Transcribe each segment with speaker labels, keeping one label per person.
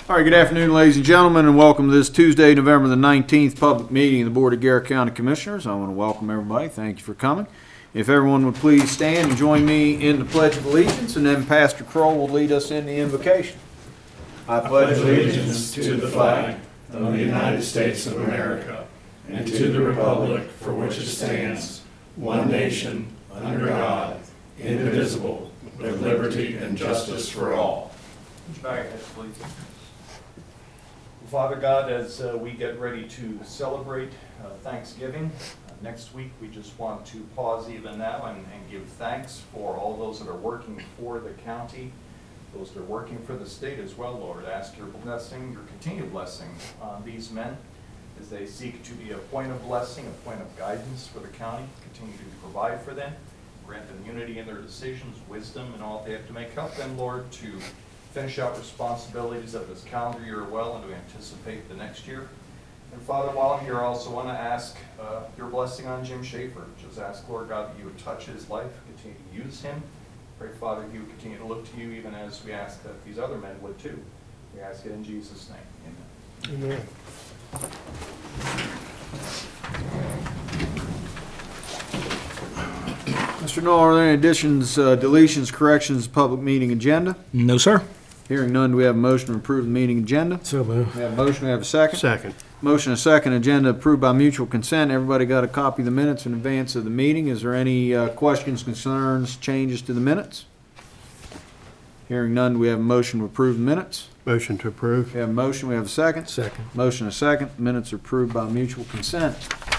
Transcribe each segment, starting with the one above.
Speaker 1: All right, good afternoon, ladies and gentlemen, and welcome to this Tuesday, November the 19th public meeting of the Board of Garrett County Commissioners. I want to welcome everybody. Thank you for coming. If everyone would please stand and join me in the Pledge of Allegiance, and then Pastor Kroll will lead us in the invocation.
Speaker 2: I pledge allegiance to the flag of the United States of America and to the republic for which it stands, one nation, under God, indivisible, with liberty and justice for all.
Speaker 3: Bow your heads, please. Father God, as we get ready to celebrate Thanksgiving, next week we just want to pause even now and give thanks for all those that are working for the county, those that are working for the state as well, Lord. Ask your blessing, your continued blessing on these men as they seek to be a point of blessing, a point of guidance for the county. Continue to provide for them, grant them unity in their decisions, wisdom in all they have to make. Help them, Lord, to finish out responsibilities of this calendar year well and to anticipate the next year. And Father, while I'm here, I also want to ask your blessing on Jim Schaefer. Just ask, Lord God, that you would touch his life, continue to use him. Pray, Father, he would continue to look to you even as we ask that these other men would too. We ask it in Jesus' name. Amen.
Speaker 2: Amen.
Speaker 1: Mr. Knoll, are there any additions, deletions, corrections to the public meeting agenda?
Speaker 4: No, sir.
Speaker 1: Hearing none, do we have a motion to approve the meeting agenda?
Speaker 4: So moved.
Speaker 1: We have a motion, we have a second.
Speaker 4: Second.
Speaker 1: Motion and a second, agenda approved by mutual consent. Everybody got a copy of the minutes in advance of the meeting. Is there any questions, concerns, changes to the minutes? Hearing none, do we have a motion to approve the minutes?
Speaker 4: Motion to approve.
Speaker 1: We have a motion, we have a second.
Speaker 4: Second.
Speaker 1: Motion and a second, minutes are approved by mutual consent.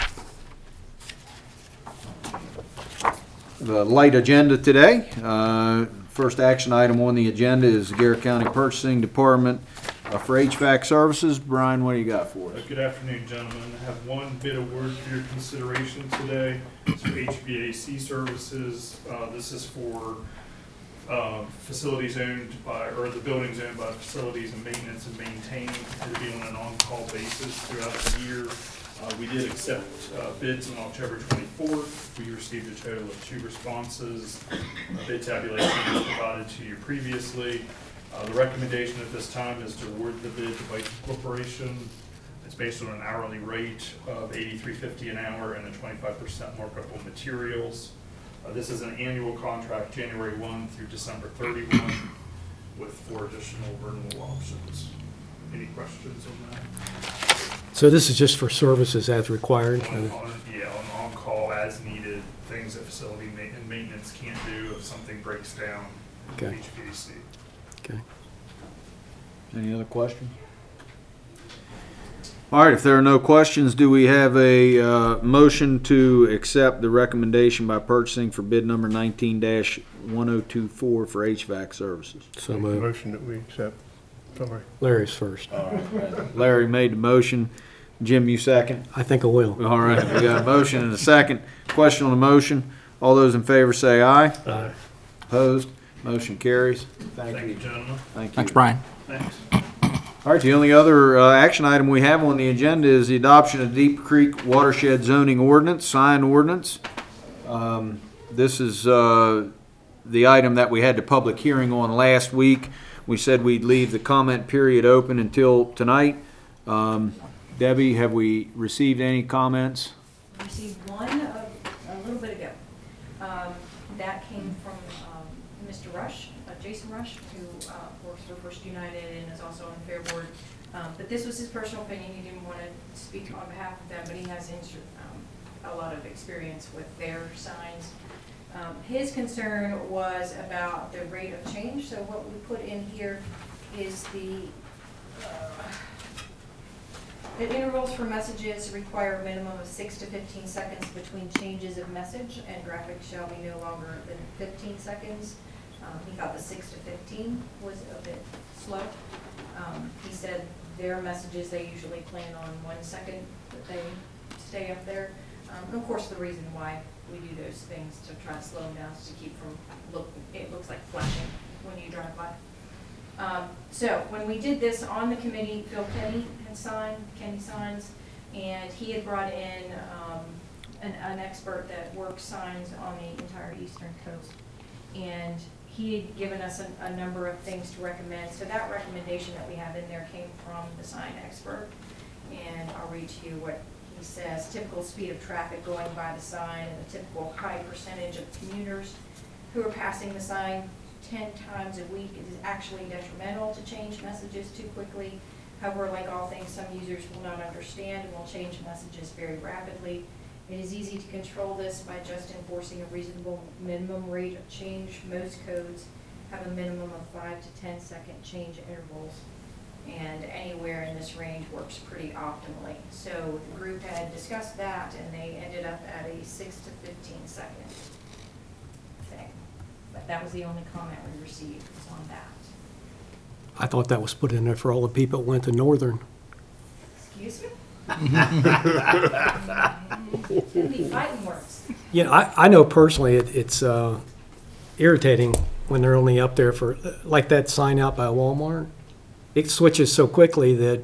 Speaker 1: The light agenda today. First action item on the agenda is the Garrett County Purchasing Department for HVAC services. Brian, what do you got for us?
Speaker 5: Good afternoon, gentlemen. I have one bit of word for your consideration today. It's for HVAC services. This is for facilities owned by, or the buildings owned by facilities and maintenance and maintained to be on an on-call basis throughout the year. We did accept bids on October 24th. We received a total of 2 responses. Bid tabulation was provided to you previously. The recommendation at this time is to award the bid to Viking Corporation. It's based on an hourly rate of $83.50 an hour and a 25% markup on materials. This is an annual contract, January 1 through December 31, with 4 additional renewal options. Any questions on that?
Speaker 4: So this is just for services as required?
Speaker 5: On on-call as needed, things that facility and maintenance can't do if something breaks down.
Speaker 4: Okay.
Speaker 5: HVAC.
Speaker 4: Okay.
Speaker 1: Any other questions? All right, if there are no questions, do we have a motion to accept the recommendation by purchasing for bid number 19-1024 for HVAC services?
Speaker 4: So
Speaker 2: Make the
Speaker 4: moved.
Speaker 2: motion that we accept. Sorry.
Speaker 4: Larry's first.
Speaker 1: Larry made the motion. Jim, you second?
Speaker 4: I think I will.
Speaker 1: All right, we got a motion and a second. Question on the motion. All those in favor say aye.
Speaker 4: Aye.
Speaker 1: Opposed? Motion carries.
Speaker 5: Thank you, gentlemen.
Speaker 1: Thank you.
Speaker 4: Thanks, Brian.
Speaker 5: Thanks.
Speaker 1: All right, the only other action item we have on the agenda is the adoption of Deep Creek Watershed Zoning Ordinance, sign ordinance. This is the item that we had the public hearing on last week. We said we'd leave the comment period open until tonight. Debbie, have we received any comments?
Speaker 6: Received one a little bit ago. That came from Mr. Rush, Jason Rush, who works for First United and is also on the Fair Board. But this was his personal opinion. He didn't want to speak on behalf of them, but he has a lot of experience with their signs. His concern was about the rate of change. So what we put in here is the intervals for messages require a minimum of 6 to 15 seconds between changes of message, and graphics shall be no longer than 15 seconds. He thought the 6 to 15 was a bit slow. He said their messages, they usually plan on 1 second that they stay up there. Of course, the reason why we do those things to try to slow them down is to keep from it looks like flashing when you drive by. So when we did this on the committee, Phil Kenny had signed, Kenny Signs, and he had brought in an expert that works signs on the entire eastern coast. And he had given us a number of things to recommend. So that recommendation that we have in there came from the sign expert. And I'll read to you what he says. Typical speed of traffic going by the sign and the typical high percentage of commuters who are passing the sign 10 times a week is actually detrimental to change messages too quickly. However, like all things, some users will not understand and will change messages very rapidly. It is easy to control this by just enforcing a reasonable minimum rate of change. Most codes have a minimum of 5 to 10 second change intervals, and anywhere in this range works pretty optimally. So the group had discussed that, and they ended up at a 6 to 15 second thing. But that was the only comment we received was on that.
Speaker 4: I thought that was put in there for all the people that went to Northern.
Speaker 6: Excuse me? It's gonna be fighting words.
Speaker 4: Yeah, I know personally it's irritating when they're only up there for, like that sign out by Walmart. It switches so quickly that,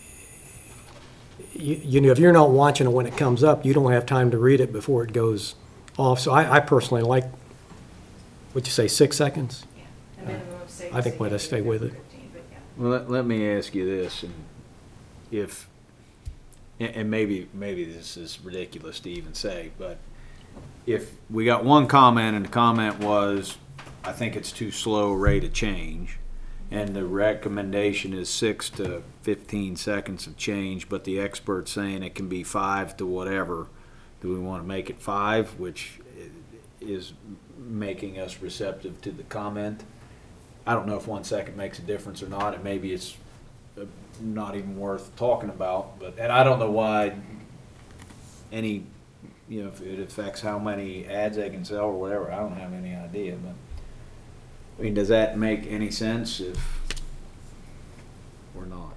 Speaker 4: you know, if you're not watching it when it comes up, you don't have time to read it before it goes off. So I personally like, what'd you say, 6 seconds?
Speaker 6: Yeah, a minimum of 6.
Speaker 4: I think we'd stay with it.
Speaker 6: 15, but yeah.
Speaker 1: Well, let me ask you this, and if, and maybe this is ridiculous to even say, but if we got one comment and the comment was, I think it's too slow rate of change, and the recommendation is 6 to 15 seconds of change, but the expert's saying it can be 5 to whatever, do we want to make it 5, which is making us receptive to the comment? I don't know if 1 second makes a difference or not, and maybe it's not even worth talking about, but, and I don't know why any, you know, if it affects how many ads they can sell or whatever, I don't have any idea, but, I mean, does that make any sense if we're not?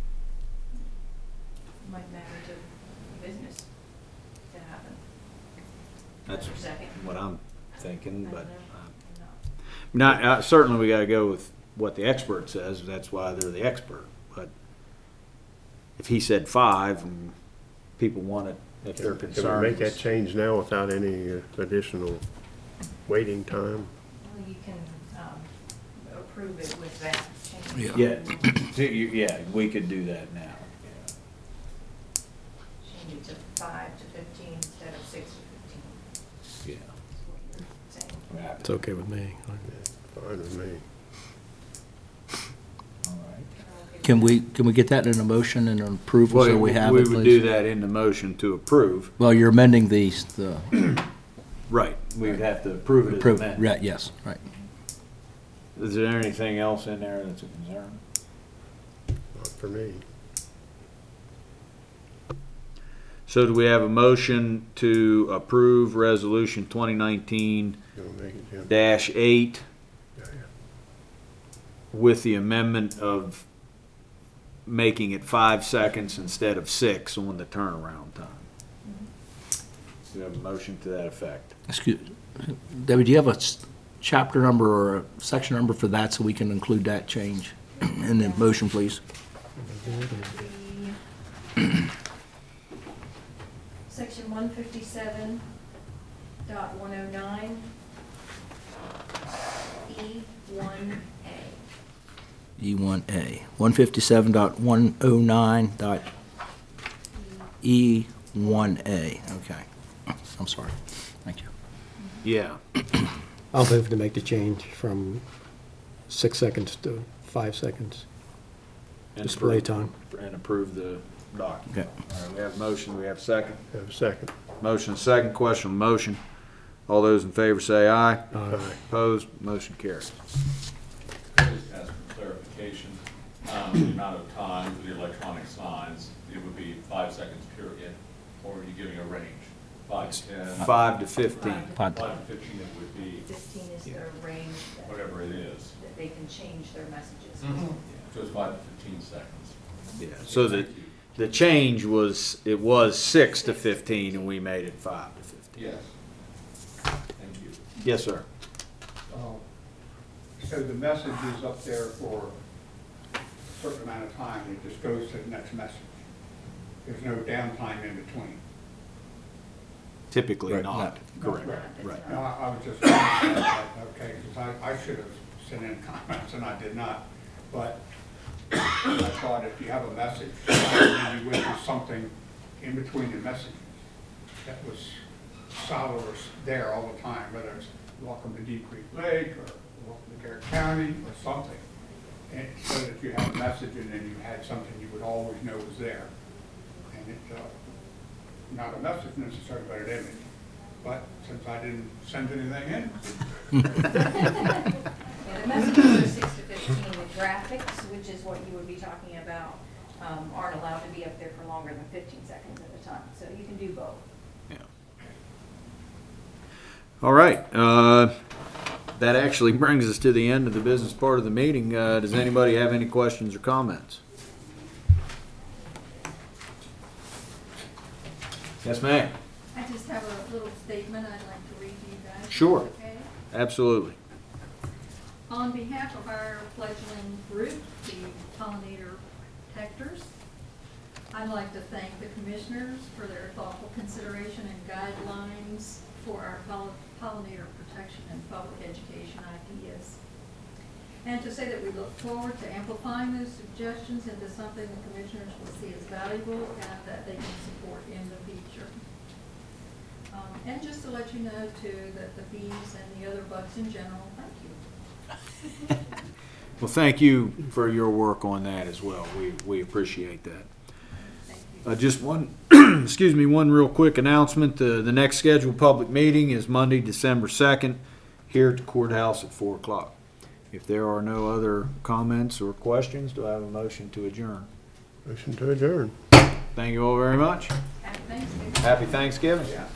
Speaker 6: Might matter to business to happen.
Speaker 1: That's
Speaker 6: Per second.
Speaker 1: what I'm thinking,
Speaker 6: I
Speaker 1: but,
Speaker 6: don't know.
Speaker 1: not, certainly we gotta go with what the expert says, that's why they're the expert, but if he said 5 and people want it, if they're
Speaker 7: Can
Speaker 1: concerned.
Speaker 7: we make that change now without any additional waiting time?
Speaker 6: Well, you can approve it with that change.
Speaker 1: Yeah, we could do that now.
Speaker 6: Change it to 5 to 15 instead of 6 to 15.
Speaker 1: Yeah.
Speaker 6: That's what you're saying.
Speaker 4: It's okay with me.
Speaker 7: Fine with me.
Speaker 1: All right.
Speaker 8: Can we get that in a motion and an approval so we have it,
Speaker 1: We
Speaker 8: please?
Speaker 1: would do that in the motion to approve.
Speaker 8: Well, you're amending the
Speaker 1: Right. We'd have to approve it as
Speaker 8: approve,
Speaker 1: amended.
Speaker 8: right, yes, right.
Speaker 1: Is there anything else in there that's a concern?
Speaker 7: Not for me.
Speaker 1: So do we have a motion to approve Resolution 2019-8
Speaker 7: You wanna make it, Jim? Yeah, yeah.
Speaker 1: with the amendment of making it 5 seconds instead of 6 on the turnaround time? Do you have a motion to that effect?
Speaker 8: Excuse, Debbie, do you have a chapter number or a section number for that so we can include that change in the motion, please?
Speaker 6: Section 157.109 E1A.
Speaker 8: E1A, 157.109.E1A, okay. I'm sorry, thank you.
Speaker 1: Yeah.
Speaker 4: I'll move to make the change from 6 seconds to 5 seconds.
Speaker 1: And
Speaker 4: Display
Speaker 1: approve-
Speaker 4: time.
Speaker 1: And approve the document.
Speaker 8: Okay.
Speaker 1: All right, we have a motion, we have a second.
Speaker 7: Have a second.
Speaker 1: Motion second, question on the motion. All those in favor say aye.
Speaker 7: Aye.
Speaker 1: Opposed, motion carries.
Speaker 2: Just ask for clarification, the amount of time for the electronic signs, it would be 5 seconds period, or are you giving a range? 5 to 10?
Speaker 1: 5 to 15.
Speaker 2: 5 to 15 it would be,
Speaker 6: 15 is their range that
Speaker 2: whatever it is.
Speaker 6: that they can change their messages.
Speaker 2: So it's 5 to 15 seconds.
Speaker 1: Yeah, so the change was, it was 6 to 15 and we made it 5 to 15.
Speaker 2: Yes. Thank you.
Speaker 1: Yes, sir.
Speaker 9: So the message is up there for a certain amount of time, it just goes to the next message. There's no downtime in between.
Speaker 1: Typically
Speaker 7: Right.
Speaker 1: not. Correct.
Speaker 6: Right.
Speaker 9: No, I was just, okay, because I should have sent in comments and I did not. But I thought if you have a message, and you wish for something in between the messages that was solid or there all the time, whether it's welcome to Deep Creek Lake or welcome to Garrett County or something. And so that you had a message and then you had something you would always know was there. And it, not a message necessarily, but an image. But since I didn't send anything in,
Speaker 6: Yeah, the messages are 6 to 15. The graphics, which is what you would be talking about, aren't allowed to be up there for longer than 15 seconds at a time. So you can do both.
Speaker 1: All right. That actually brings us to the end of the business part of the meeting. Does anybody have any questions or comments? Yes, ma'am.
Speaker 10: I just have a little statement I'd like to read to you guys.
Speaker 1: Sure.
Speaker 10: Okay?
Speaker 1: Absolutely.
Speaker 10: On behalf of our fledgling group, the Pollinator Protectors, I'd like to thank the commissioners for their thoughtful consideration and guidelines for our pollinator protection and public education ideas. And to say that we look forward to amplifying those suggestions into something the commissioners will see as valuable and that they can support in the future. And just to let you know too, that the bees and the other bugs in general, thank you.
Speaker 1: Well, thank you for your work on that as well. We appreciate that.
Speaker 10: Thank you.
Speaker 1: Just one, excuse me, one real quick announcement. The next scheduled public meeting is Monday, December 2nd, here at the courthouse at 4 o'clock. If there are no other comments or questions, do I have a motion to adjourn?
Speaker 7: Motion to adjourn.
Speaker 1: Thank you all very much.
Speaker 10: Happy Thanksgiving.
Speaker 1: Happy Thanksgiving.
Speaker 9: yeah.